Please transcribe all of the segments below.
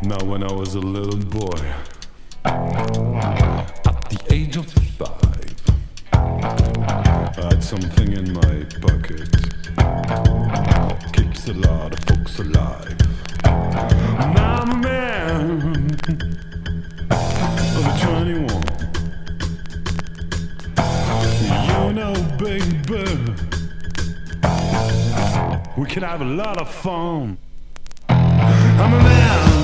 Now when I was a little boy, at the age of 5, I had something in my pocket. Keeps a lot of folks alive. Now I'm a man of 21. You know, baby, we can have a lot of fun. I'm a man.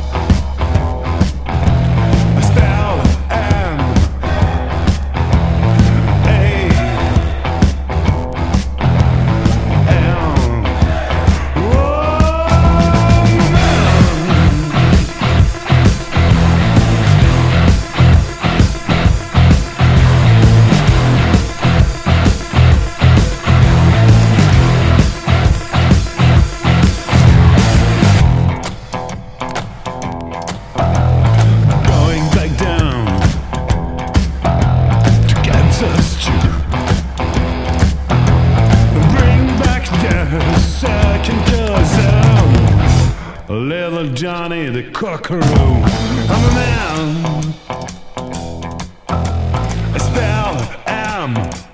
Little Johnny the Cockaroo. I'm a man. I spell am.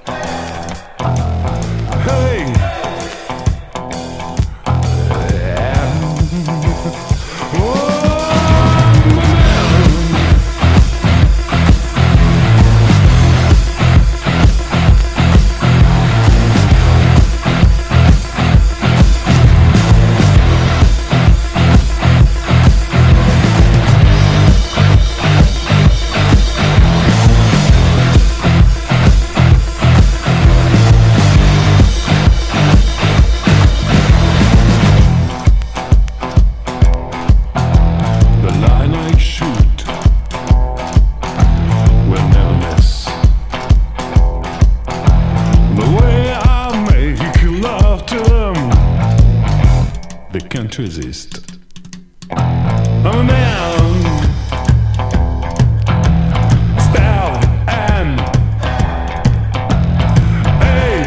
Hey. They can't resist. I'm a man. Spell and A.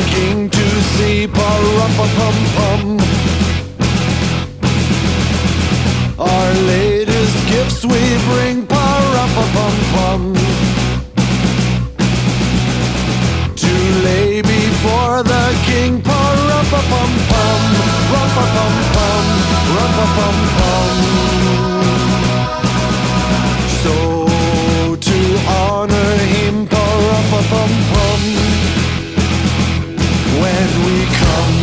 king to see, pa-rum-pa-pum-pum. Our latest gifts we bring, pa-rum-pa-pum-pum, to lay before the king, pa-rum-pa-pum-pum, rum-pa-pum-pum, rum-pa-pum-pum. So to honor him, pa-rum-pa-pum-pum, when we come,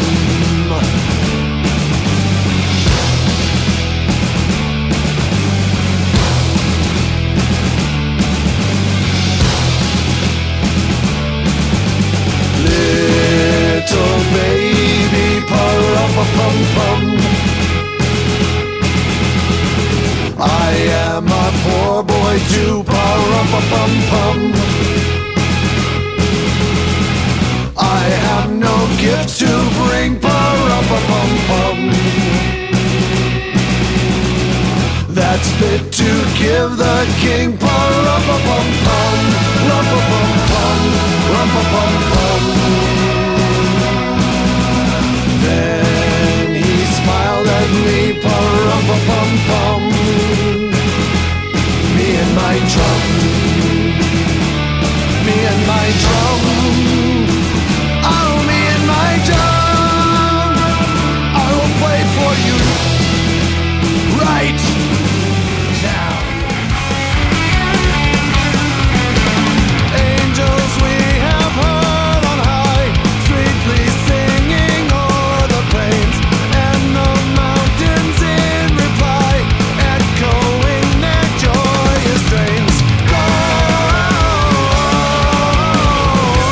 little baby, pa-rum-pa-pum-pum. I am a poor boy too, pa-rum-pa-pum-pum. I have no gift to bring, pa-rum-pa-pum-pum, that's fit to give the king, pa-rum-pa-pum-pum, rum-pa-pum-pum, rum-pa-pum-pum. Then he smiled at me, pa-rum-pa-pum-pum, me and my drum, me and my drum, oh, me and my drum, I will play for you right now. Angels we have heard on high, sweetly singing o'er the plains, and the mountains in reply, echoing their joyous strains. Go,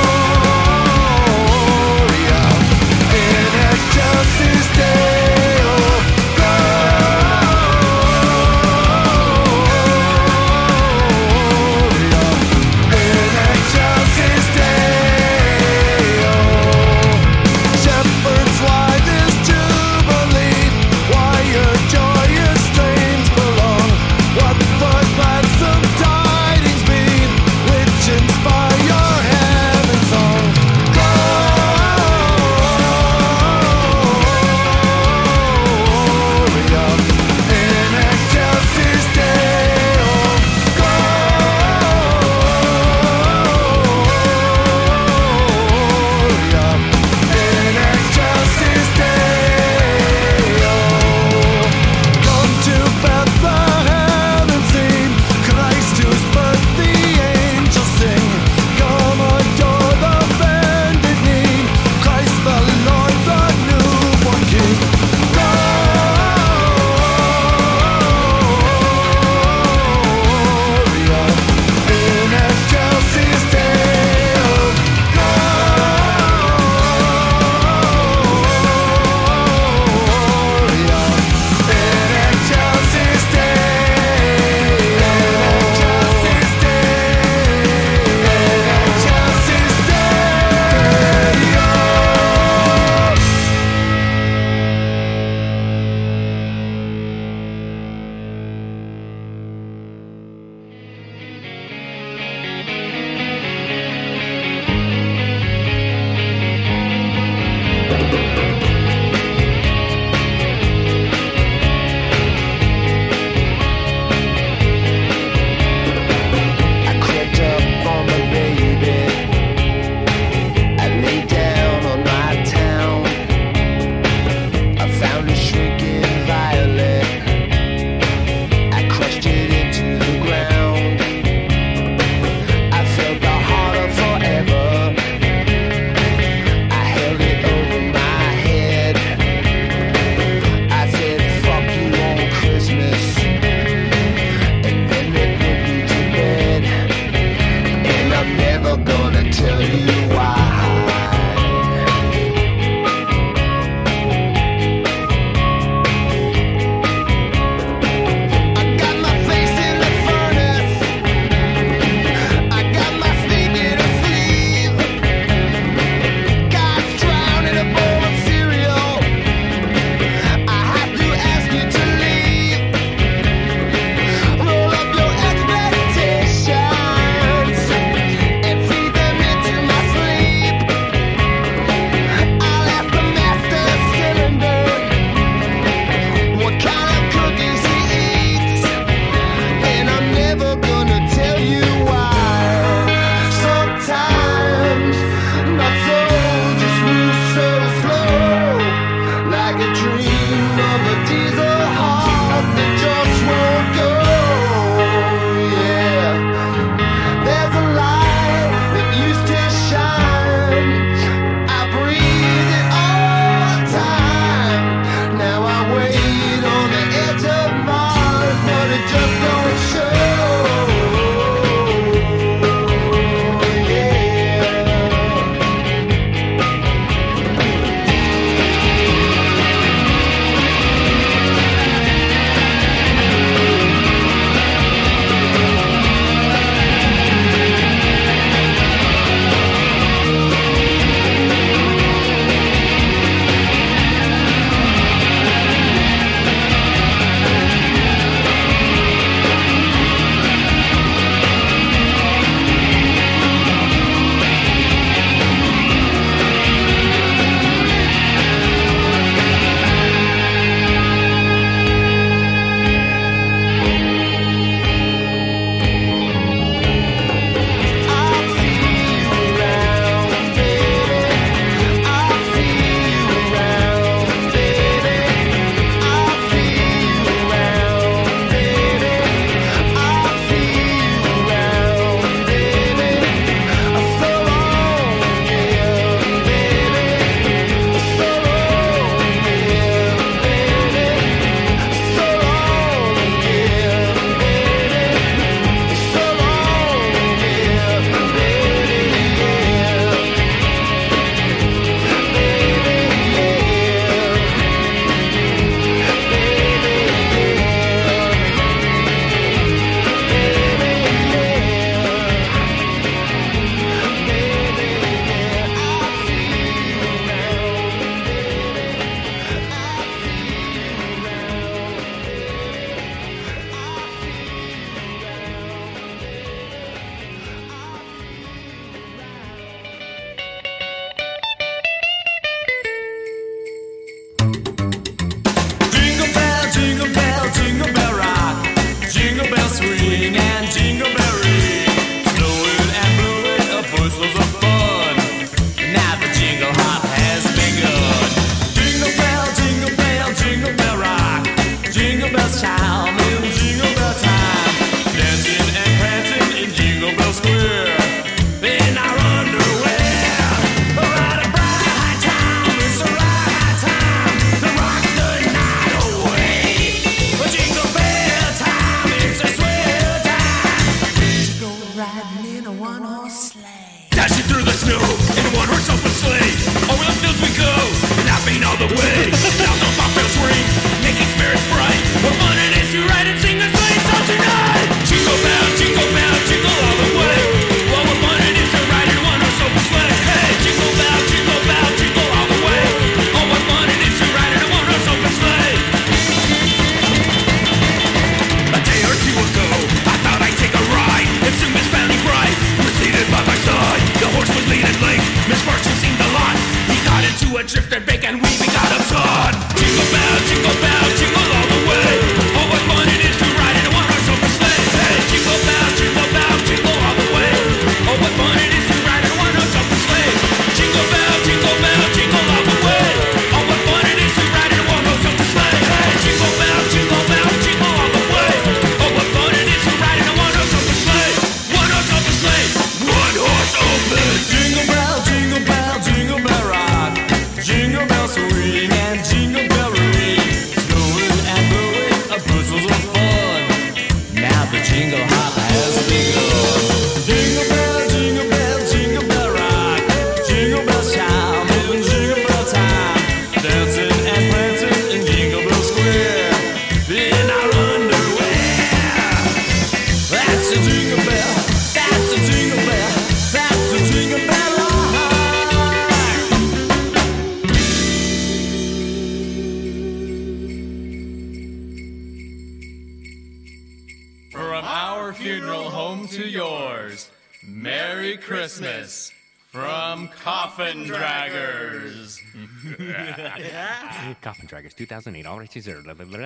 and shift and bake and weave, we got absurd. Jingle bell, jingle all the way. Oh, what fun it is to ride in a one-horse open sleigh. Hey, jingle bell, jingle all the way. Oh, what fun it is to ride in a one-horse open sleigh. Jingle bell, jingle all the way. Oh, what fun it is to ride in a one-horse open sleigh. Hey, jingle bell, jingle all the way. Oh, what fun it is to ride in a one-horse open sleigh. One-horse open sleigh, one-horse open. Jingle bell rock. Jingle bell swing and jingle bell ring. Snowing and blowing, bushels of fun. Now the jingle hop has begun. Jingle bell rock. Jingle bell chime in jingle bell time. Dancing and prancing in Jingle Bell Square. In our underwear. That's a jingle bell. That's a jingle bell. That's a jingle bell rock. From our funeral home to yours, Merry Christmas from Coffin Draggers. Coffin Draggers 2008. All right, sir.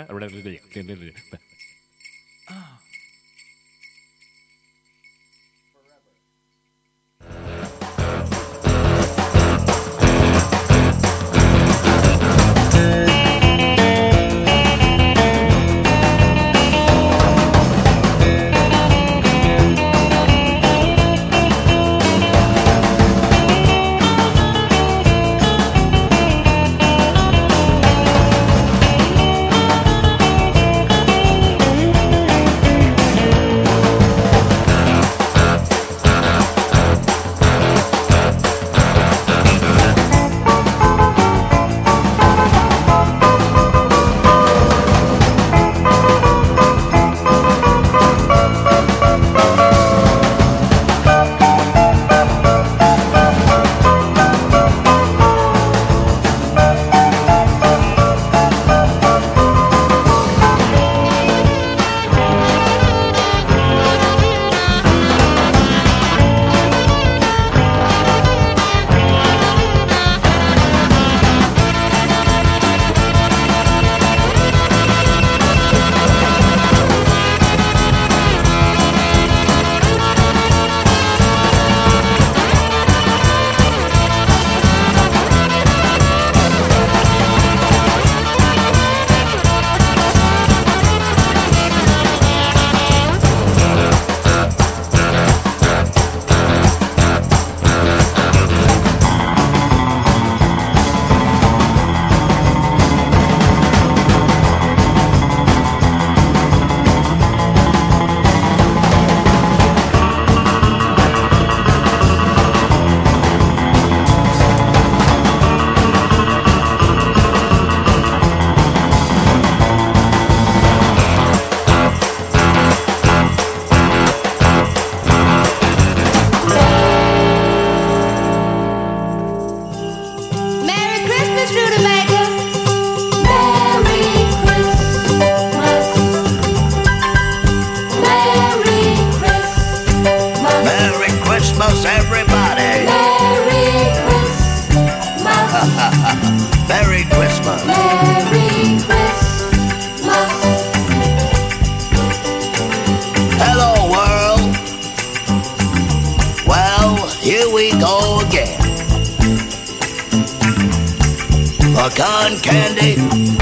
Pecan candy,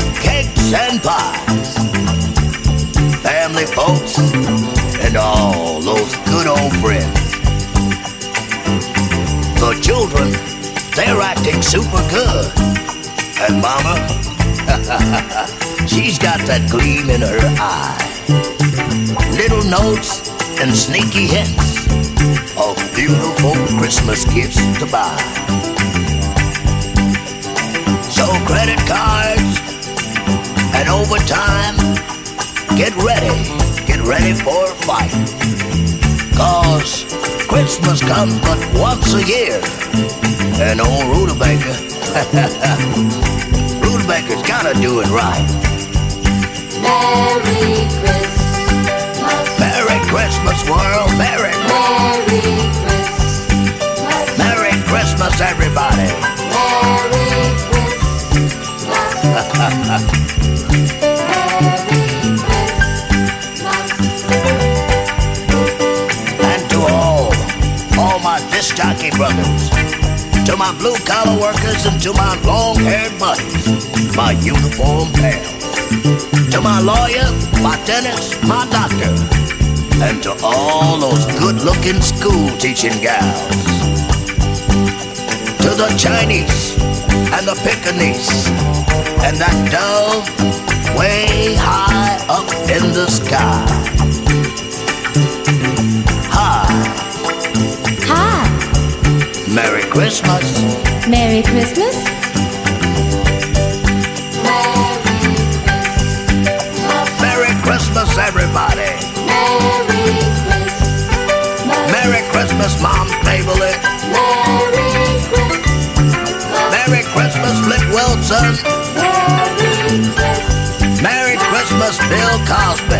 cakes and pies, family folks, and all those good old friends. The children, they're acting super good. And Mama, she's got that gleam in her eye. Little notes and sneaky hints of beautiful Christmas gifts to buy. So credit cards and overtime, get ready for a fight. 'Cause Christmas comes but once a year, and old Rutabaker, Rutabaker's gotta do it right. Merry Christmas. Merry Christmas, world. Merry Christmas. Merry Christmas. Merry Christmas, everybody. Merry Christmas. my blue-collar workers and to my long-haired buddies, my uniform pals. To my lawyer, my dentist, my doctor, and to all those good-looking school-teaching gals. To the Chinese and the Pekingese and that dove way high up in the sky. Hi. Hi. Merry Christmas. Merry Christmas. Merry Christmas, everybody. Merry Christmas. Merry Christmas, Mom Maybelline. Merry Christmas. Merry Christmas, Flip Wilson. Merry Christmas. Merry Christmas, Bill Cosby.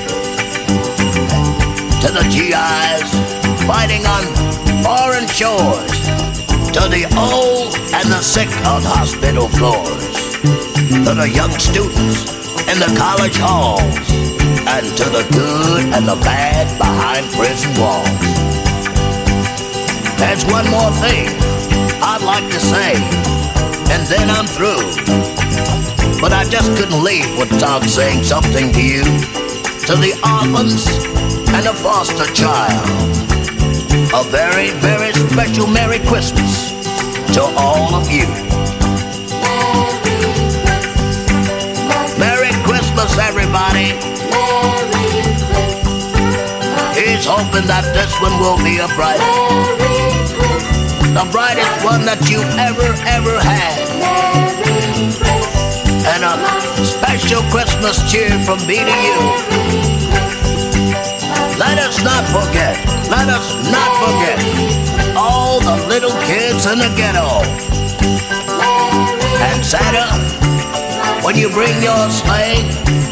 To the GIs fighting on foreign shores, to the old and the sick on hospital floors, to the young students in the college halls, and to the good and the bad behind prison walls. There's one more thing I'd like to say, and then I'm through. But I just couldn't leave without saying something to you, to the orphans and the foster child. A very, very special Merry Christmas to all of you. Merry Christmas, everybody. Merry Christmas. Here's hoping that this one will be a bright, Merry Christmas. the brightest one that you ever had. Merry Christmas. And a special Christmas cheer from me to you. Let us not forget all the little kids in the ghetto. And Santa, when you bring your sleigh,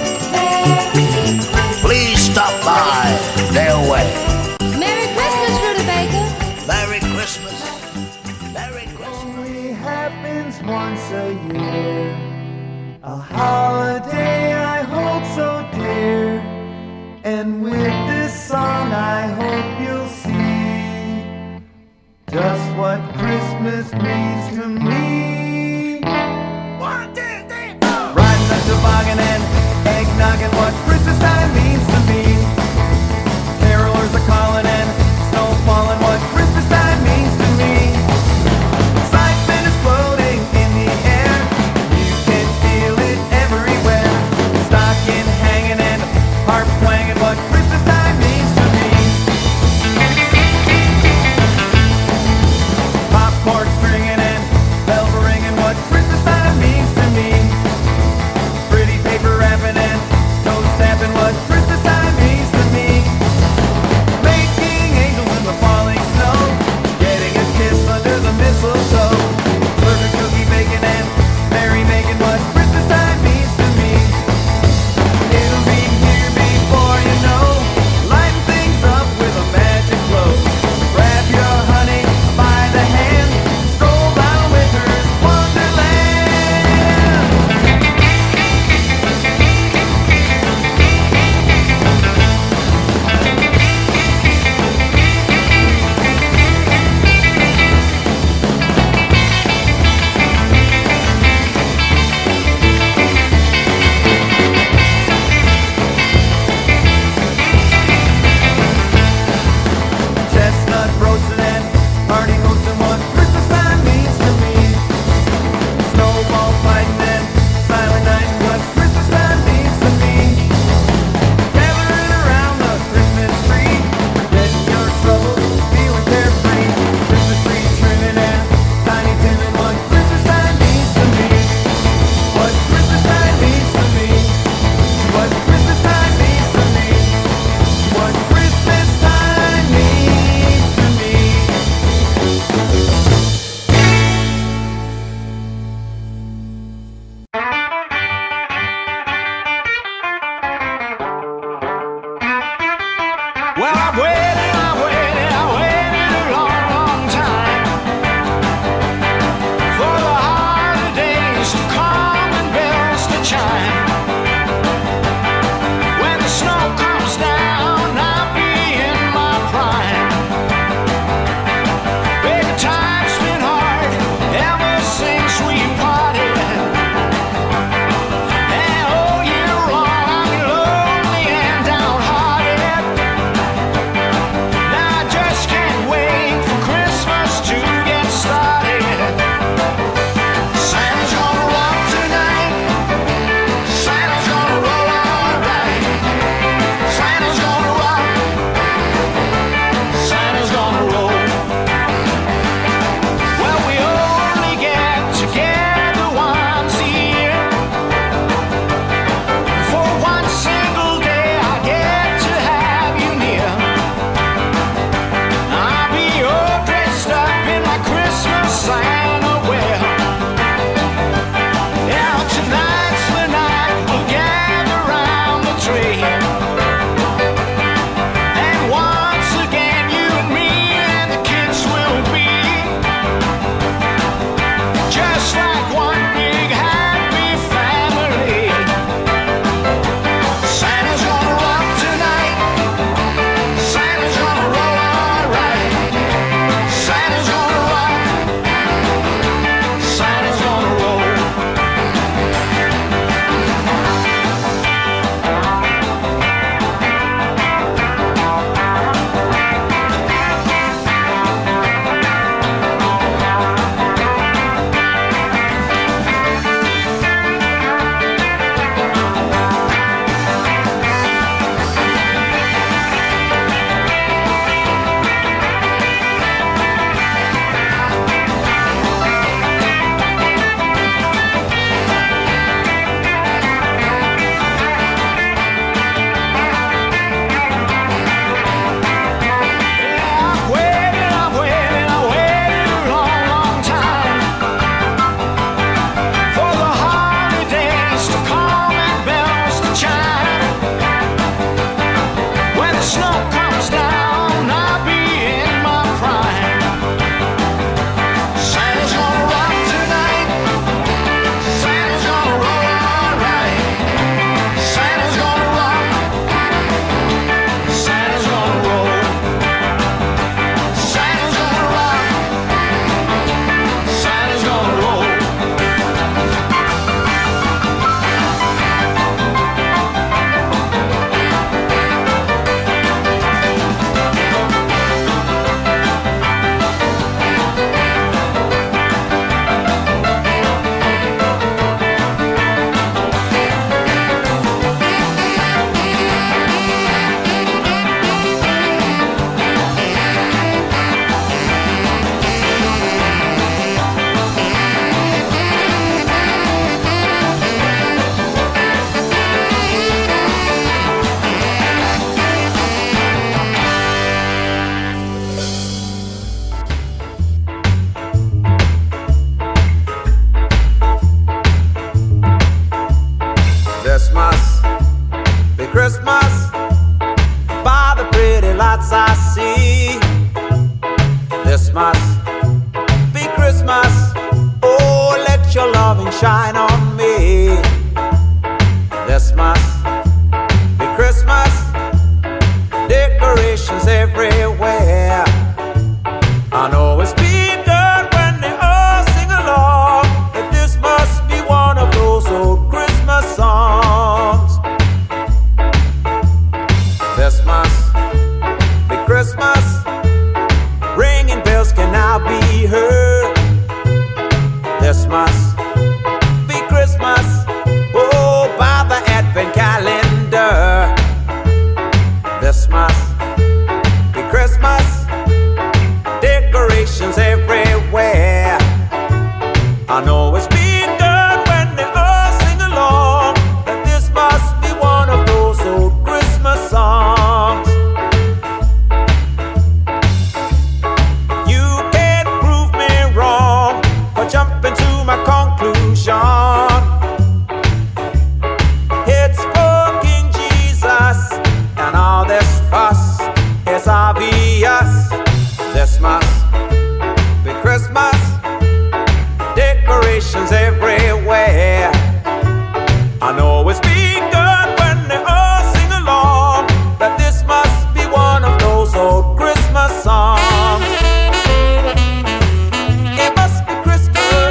please stop by their way. Merry Christmas, Rutabaga. Merry Christmas. Merry Christmas. Only happens once a year. A holiday I hold so dear. And with this song I hope you'll see just what Christmas means to me. 1, 2, 3, 4. Riding a toboggan and eggnogging, what Christmas time means to me. Carolers are calling and snow falling, what Christmas time means to me. Excitement is floating in the air, you can feel it everywhere. Stocking hanging and harps twanging, what Christmas time means to me. Popcorn stringing and bells ringing, what Christmas time means to me. Pretty paper wrapping and toast stamping, what Christmas, oh, let your loving shine on me. This must be Christmas, decorations everywhere. I know it's been good when they all sing along, that this must be one of those old Christmas songs. This must be Christmas, ringing bells can now be heard. This must be Christmas, oh, by the Advent calendar. This must be Christmas, decorations everywhere. I know it's been good when they all sing along, that this must be one of those old Christmas songs. You can't prove me wrong, but jumping to my conclusion. It's for King Jesus, and all this fuss is obvious. This must be Christmas, decorations everywhere. I know it's been good when they all sing along, that this must be one of those old Christmas songs. It must be Christmas.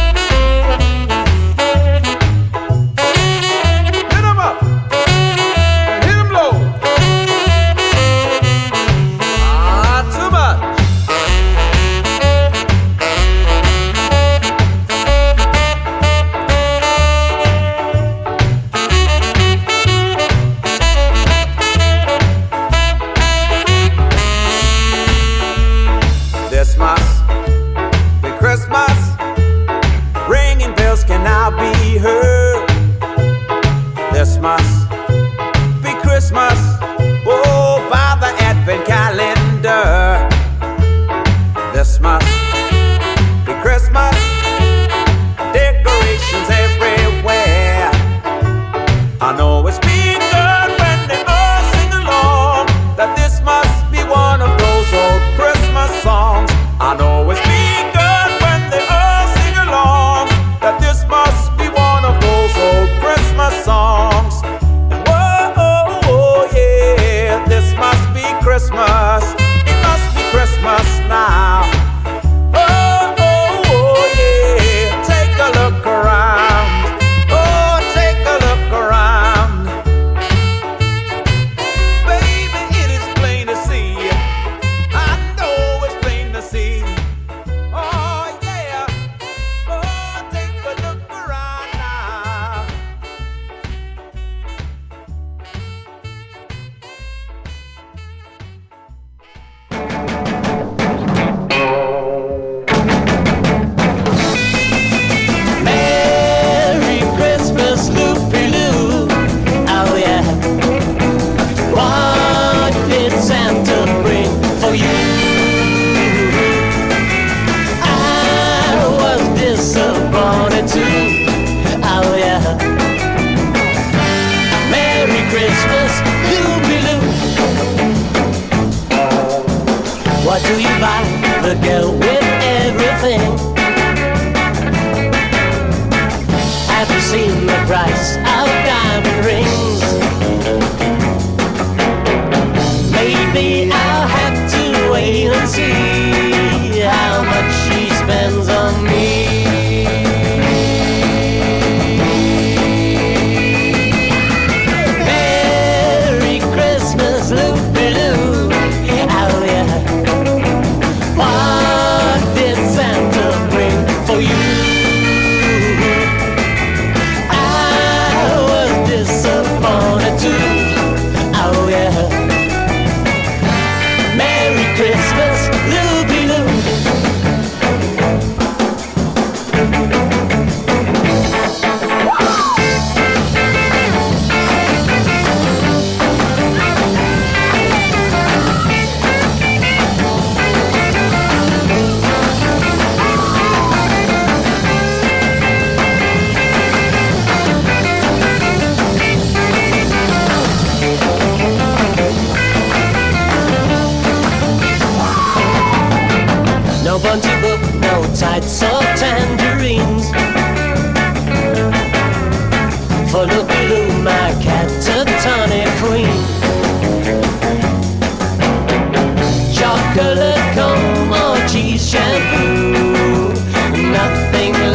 Hit 'em up, hit 'em low. Ah, too much. This must be Christmas, ringing bells can now be heard. This must be Christmas, oh, by the Advent calendar. This must be Christmas, decorations everywhere. I know it's been good when they all sing along, that this must be one of those old Christmas songs. I know it's been good when they all sing along, that this must be one of those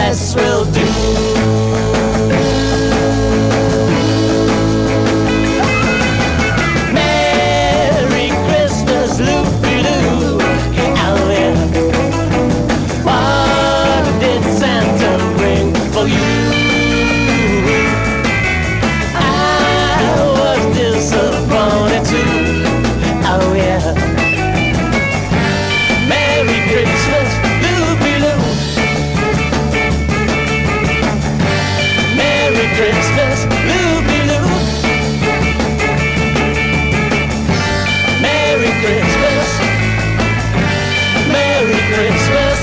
less will do. Merry Christmas, Loopy-Loo. Oh yeah. What did Santa bring for you? I was disappointed too. Oh yeah. Merry Christmas, Loopy-Loo. Merry Christmas, Loopy-Loo. Merry Christmas. Merry Christmas.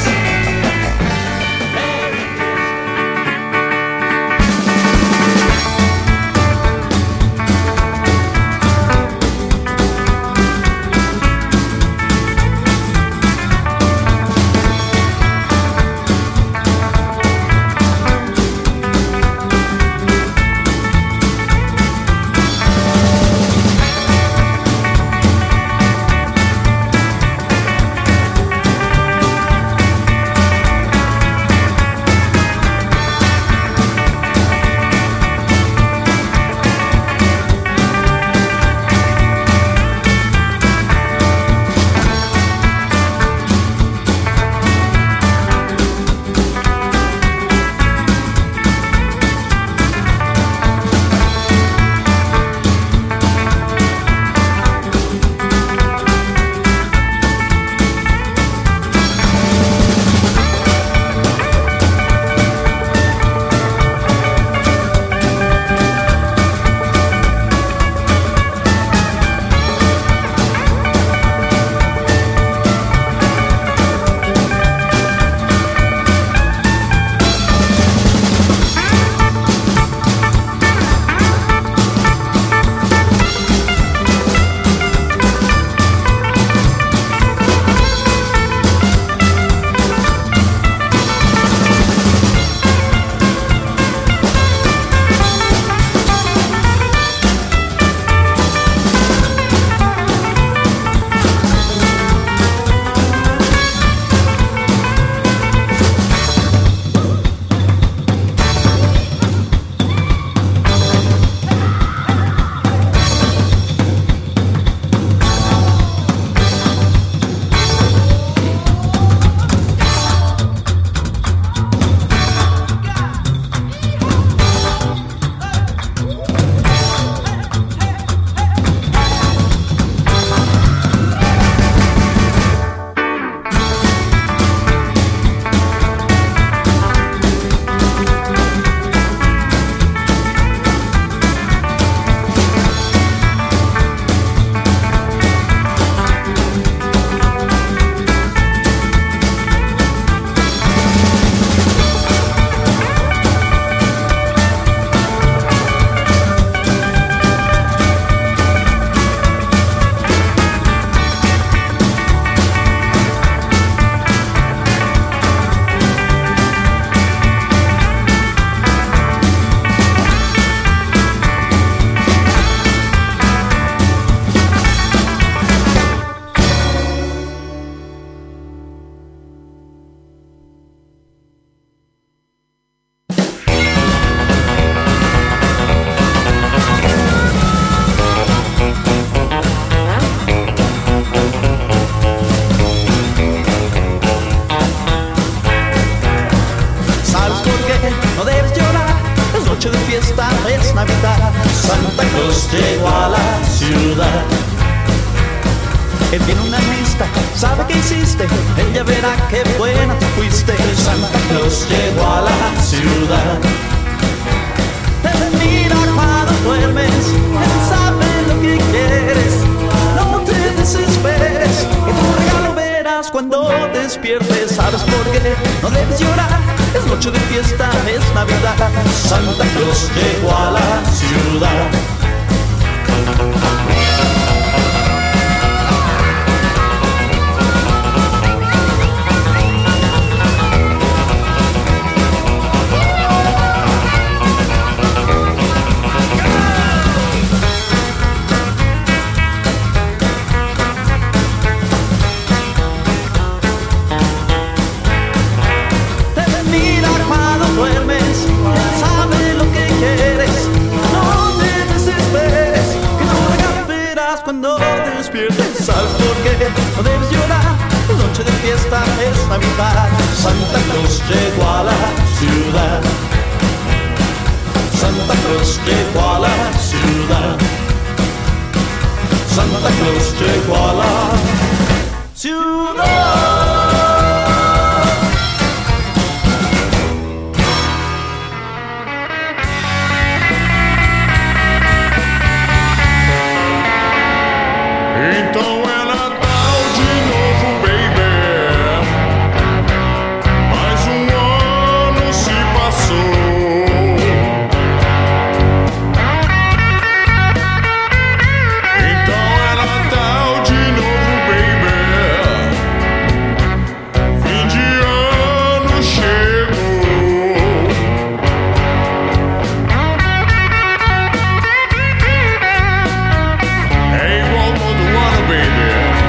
llegó a la ciudad. Él tiene una lista, sabe qué hiciste, él ya verá qué buena tú fuiste. Santa Claus llegó a la ciudad. Él mira cuando duermes, él sabe lo que quieres. No te desesperes, que tu regalo verás cuando despiertes. ¿Sabes por qué? No debes llorar, es noche de fiesta, es Navidad. Santa Claus llegó a la ciudad. Mira cuando pierdes. ¿Sabes por qué? No debes llorar, noche de fiesta es Navidad. Santa Claus llegó a la ciudad. Santa Claus llegó a la ciudad. Santa Claus llegó a la ciudad. Então é Natal de novo, baby. Mais ano se passou. Então é Natal de novo, baby. Fim de ano chegou. É igual todo ano, baby.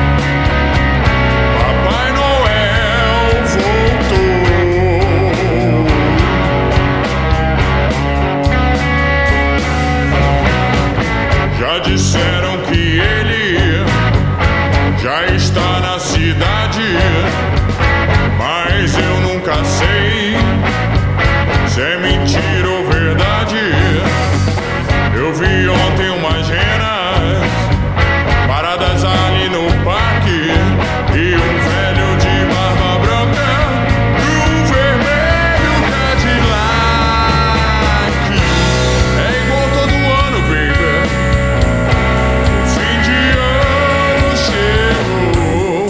Papai Noel voltou. Já disseram que ele já está na cidade, mas eu nunca sei se é mentira ou verdade. Eu vi ontem umas renas paradas ali no parque e um velho de barba branca num vermelho Cadillac. É igual todo ano, baby. Fim de ano chegou.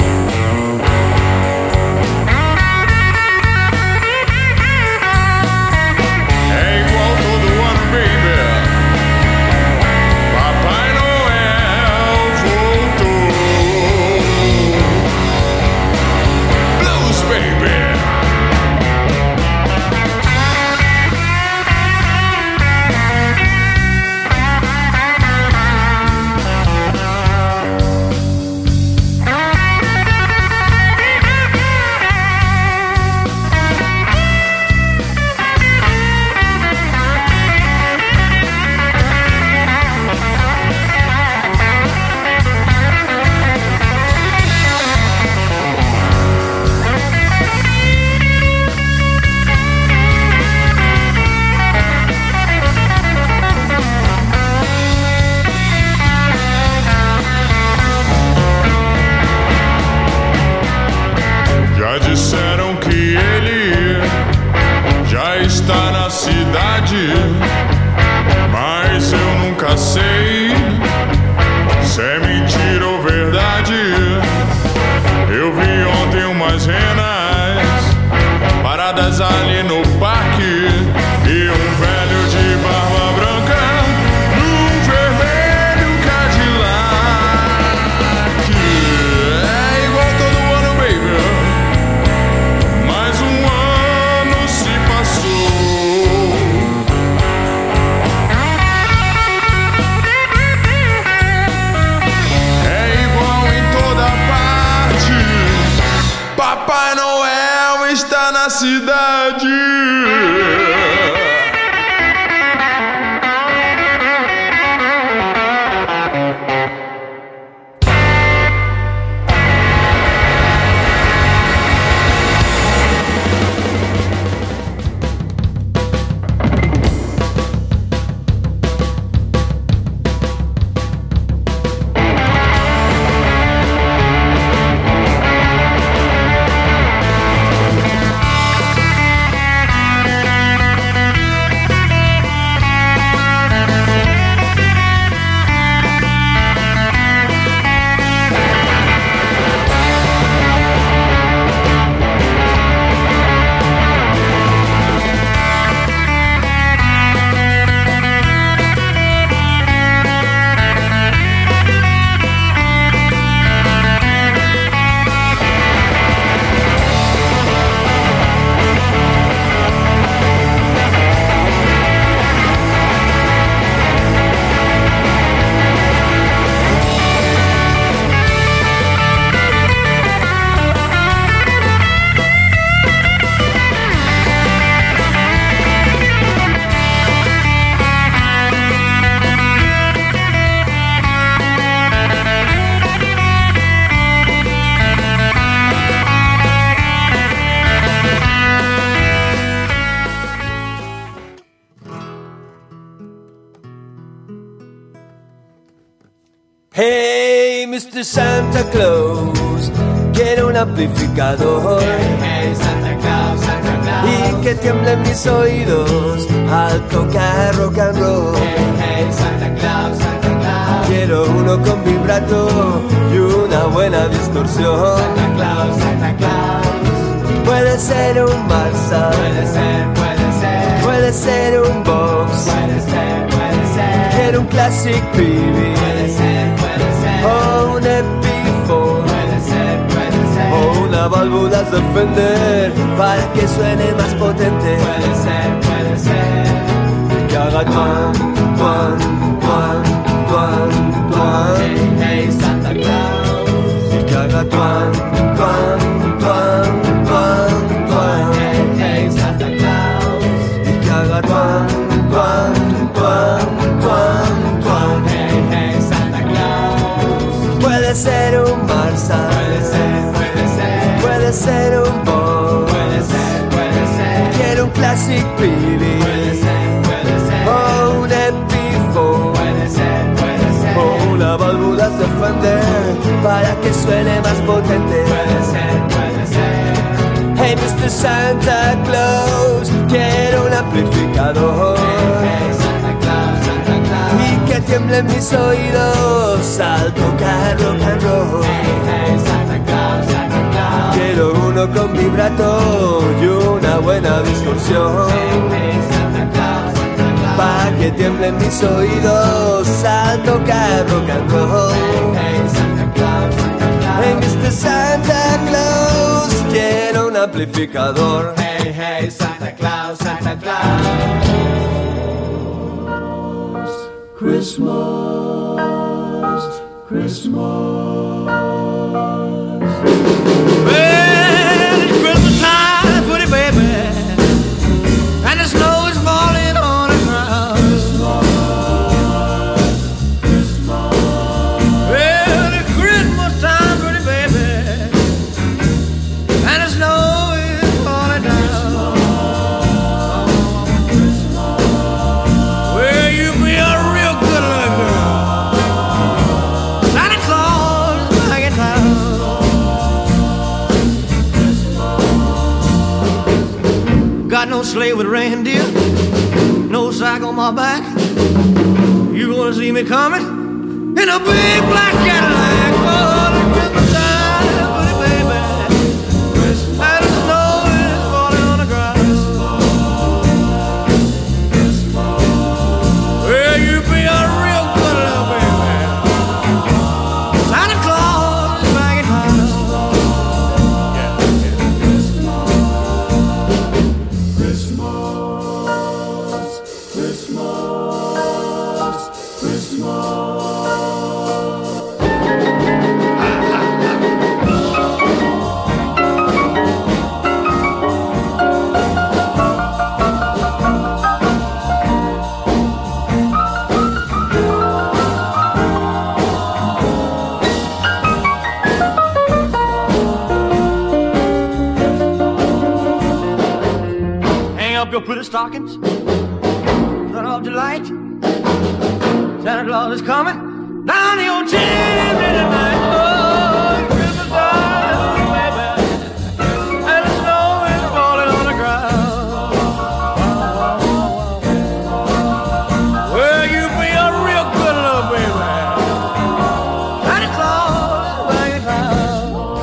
É igual todo ano, baby. Papai Noel voltou. Blues, baby. Já disseram que ele já está na cidade, mas eu nunca sei se é mentira ou verdade. Eu vi ontem umas renas paradas ali no parque e um velho de barba branca num vermelho Cadillac. É igual todo ano, baby. Mais um ano se passou. É igual em toda parte. Papai Noel está na cidade. Hey, Mr. Santa Claus, quiero un amplificador. Hey, Santa Claus, Santa Claus. Y que tiemblen mis oídos al tocar rock and roll. Hey, Santa Claus, Santa Claus. Quiero uno con vibrato y una buena distorsión. Santa Claus, Santa Claus. Puede ser un Marshall, Puede ser, puede ser. puede ser un Box, Puede ser, puede ser. quiero un Classic PV, Puede ser, puede ser. o un Epiphone, Puede ser, puede ser. o una válvula de Fender para que suene más potente. Puede ser, puede ser. Y que haga tuan, tuan, tuan, tuan, tuan. Hey, hey, Santa Claus. Y que haga tuan, tuan, tuan, tuan, tuan. Hey, hey, Santa Claus. Y que haga tuan, tuan, tuan, tuan, tuan. Hey, hey, Santa Claus. Puede ser un Marshall, Puede ser, puede ser. puede ser un Box, Puede ser, puede ser. quiero un Classic PV, Puede ser, puede ser. o un Epiphone, Puede ser, puede ser. o una válvula de Fender para que suene más potente. Puede ser, puede ser. Hey, Mr. Santa Claus, quiero un amplificador. Hey, Santa Claus, Santa Claus. Y que tiemblen mis oídos al tocar rock and roll. Hey, hey, Santa Claus, Santa Claus. Quiero uno con vibrato y una buena distorsión. Hey, hey, Santa Claus, Santa Claus. Pa' que tiemblen mis oídos al tocar rock and roll. Hey, Santa Claus, Santa Claus. Hey, Mr. Santa Claus, quiero un amplificador. Hey, hey, Santa Claus, Santa Claus. Christmas, Christmas. Well, it's Christmas time, pretty baby, and the snow is falling on the ground. Well, it's Christmas time, pretty baby, and the snow is falling down. Well, you be a real good-looking girl. Santa Claus is back in town. Got no sleigh with reindeer, no sack on my back. You gonna see me coming in a big black Cadillac. Oh, the Christmas time, pretty baby, and the snow is falling on the ground. Well, you be a real good little baby. Santa Claus is back in town. Hang up your pretty stockings, turn off the light. Santa Claus is coming down your chimney tonight. Oh, Christmas time, baby, and the snow is falling on the ground. Well, you be a real good little baby. Santa Claus is back in town.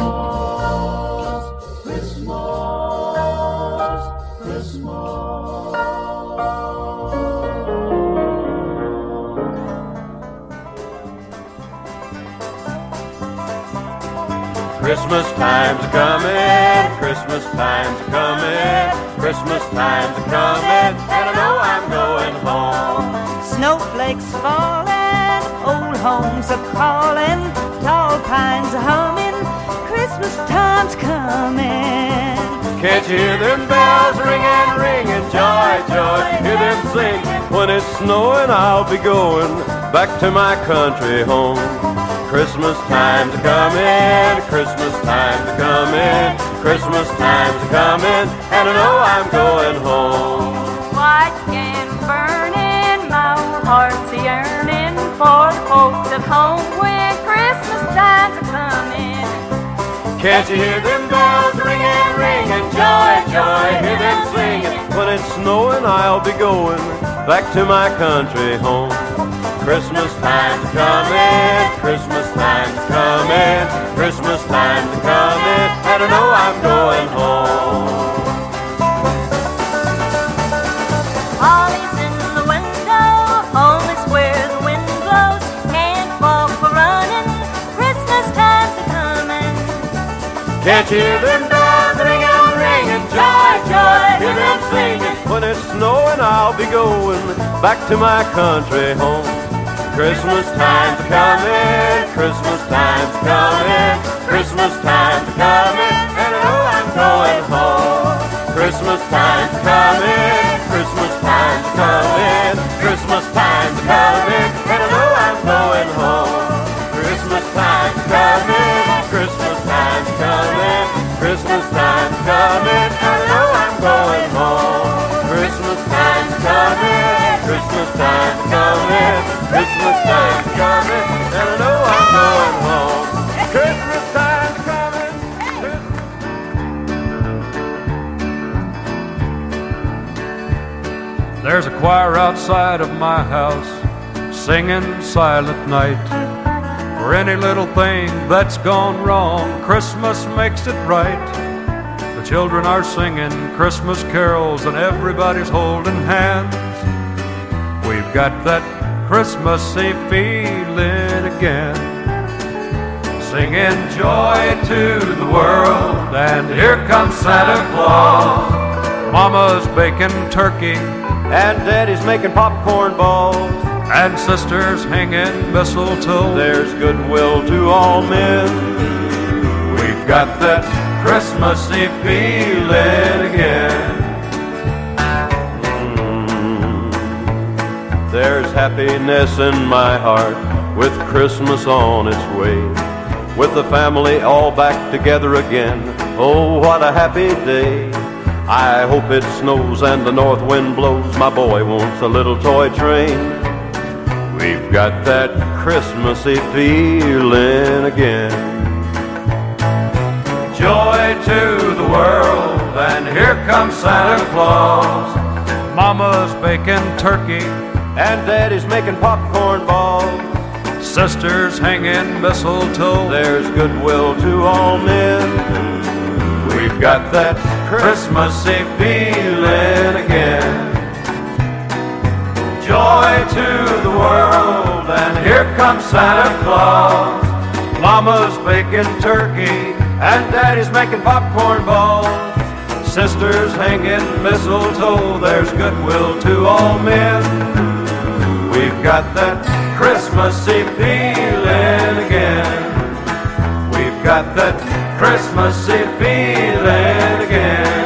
Christmas time's coming, Christmas time's coming, Christmas time's coming, and I know I'm going home. Snowflakes falling, old homes are calling, tall pines are humming, Christmas time's coming. Can't you hear them bells ringing, ringing, joy, joy, hear them sing. When it's snowing I'll be going back to my country home. Christmas time's coming, Christmas time's coming, Christmas time's coming, and I know I'm going home. White and burning, my heart's yearning for the folks at home with Can't you hear them bells ringing, ringing? Joy, joy, hear them singing. When it's snowing, I'll be going back to my country home. Christmas time's coming, Christmas time's coming, Christmas time's coming, and I know I'm going home. Holly's in the window, home is where the wind blows. Can't walk for running, Christmas time's a-coming. Can't you hear them bells ringing, ringing? Joy, joy, hear them singing. When it's snowing, I'll be going back to my country home. Christmas time's coming, Christmas time's coming, Christmas time's coming, and I know I'm going home. Christmas time's coming, Christmas time's coming, Christmas time's coming, and I know I'm going home. Christmas time's coming, Christmas time's coming, Christmas time's coming, and I know I'm going home. Christmas time's coming, Christmas time's coming, Christmas time's coming, and I know I'm going home. Christmas time's coming. There's a choir outside of my house singing Silent Night. For any little thing that's gone wrong, Christmas makes it right. The children are singing Christmas carols and everybody's holding hands. We've got that Christmassy feeling again. Singing joy to the world, and here comes Santa Claus. Mama's baking turkey, and Daddy's making popcorn balls, and sisters hanging mistletoe. There's goodwill to all men. We've got that Christmassy feeling again. There's happiness in my heart with Christmas on its way. With the family all back together again. Oh, what a happy day. I hope it snows and the north wind blows. My boy wants a little toy train. We've got that Christmassy feeling again. Joy to the world, and here comes Santa Claus. Mama's baking turkey, and Daddy's making popcorn balls. Sisters hanging mistletoe. There's goodwill to all men. We've got that Christmassy feeling again. Joy to the world, and here comes Santa Claus. Mama's baking turkey, and Daddy's making popcorn balls. Sisters hanging mistletoe. There's goodwill to all men. We've got that Christmassy feeling again. We've got that Christmassy feeling again.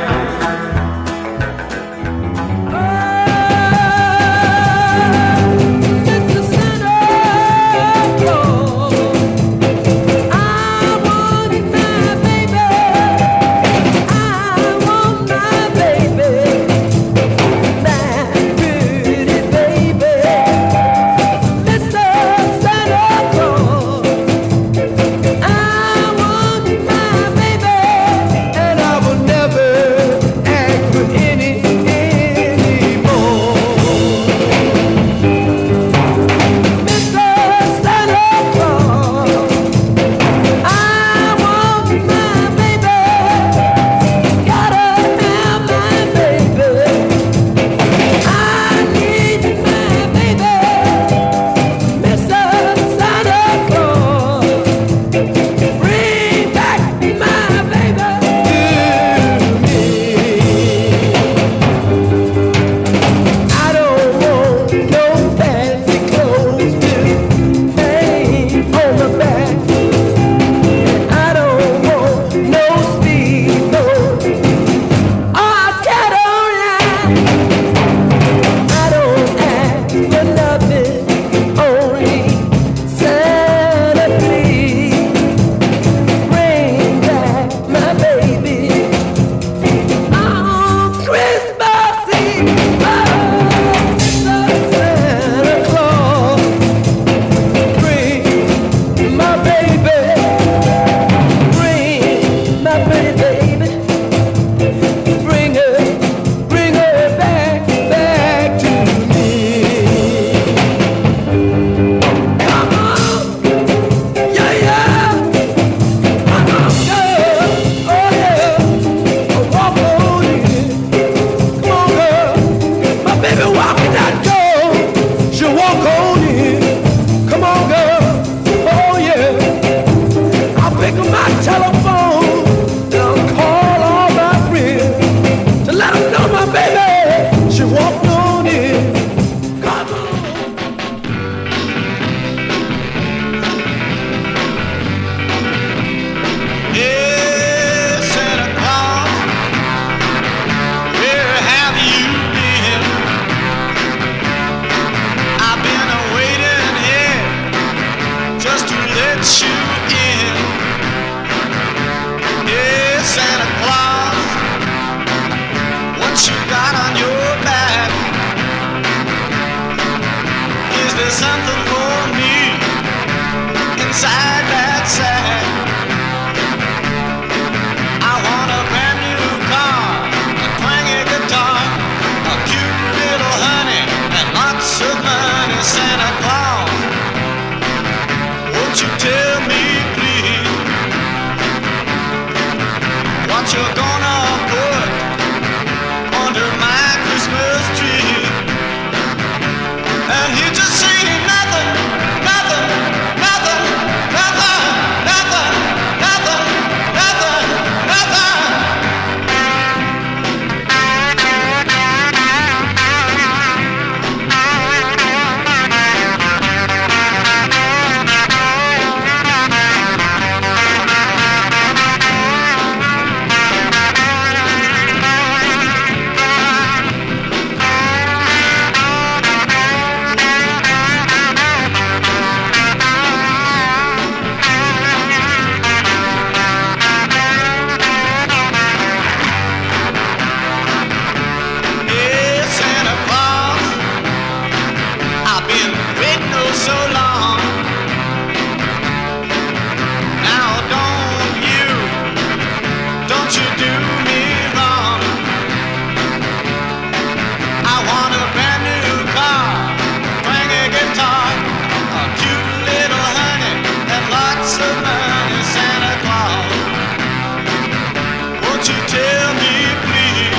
wanted a brand new car, twang a guitar, a cute little honey, and lots of money. Santa Claus, won't you tell me please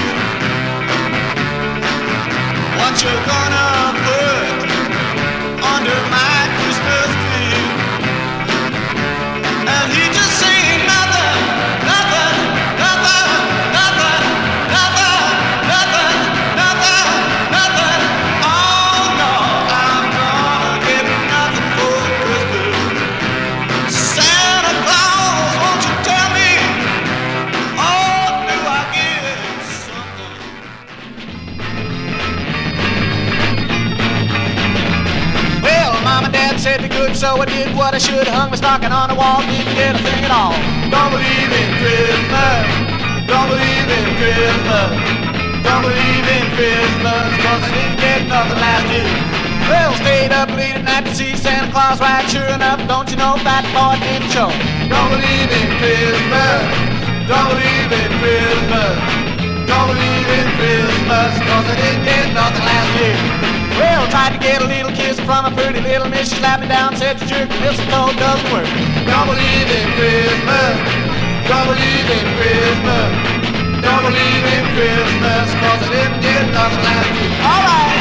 what you're gonna put under my Christmas tree? And he just saying nothing, nothing, nothing, nothing, nothing, nothing, nothing, nothing. Oh no, I'm gonna get nothing for Christmas. Santa Claus, won't you tell me? Oh, do I get something? Well, Mom and Dad said be good, so I did what I should. Hung my stocking on the wall, didn't get a thing at all. Don't believe in Christmas, don't believe in Christmas, don't believe in Christmas, 'cause I didn't get nothing last year. Well, stayed up late at night to see Santa Claus ride. Sure enough, don't you know that boy didn't show. Don't believe in Christmas, don't believe in Christmas, don't believe in Christmas, 'cause I didn't get nothing last year. Well, tried to get a little kiss from a pretty little miss. She slapped me down, said you jerk, mistletoe doesn't work. Don't believe in Christmas, don't believe in Christmas, don't believe in Christmas, 'cause I didn't get nothing last year. All right.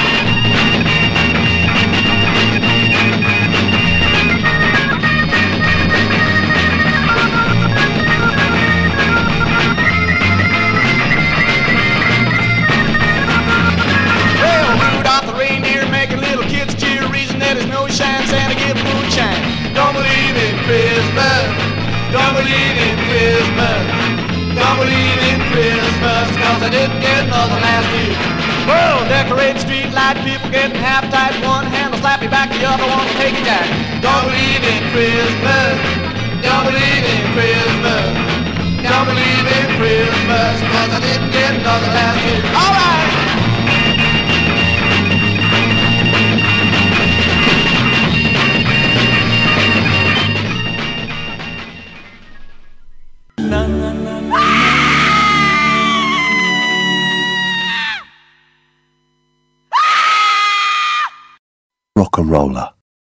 Well, Rudolph the reindeer making little kids cheer. Reason that his nose shines, Santa give moonshine. Don't believe in Christmas, don't believe in Christmas, don't believe in Christmas, 'cause I didn't get nothing last year. Well, decorate street light, people getting half tight. One hand will slap you back, the other one will take you down. Don't believe in Christmas, don't believe in Christmas, don't believe in Christmas, 'cause I didn't get nothing last year. All right. Rock and roller.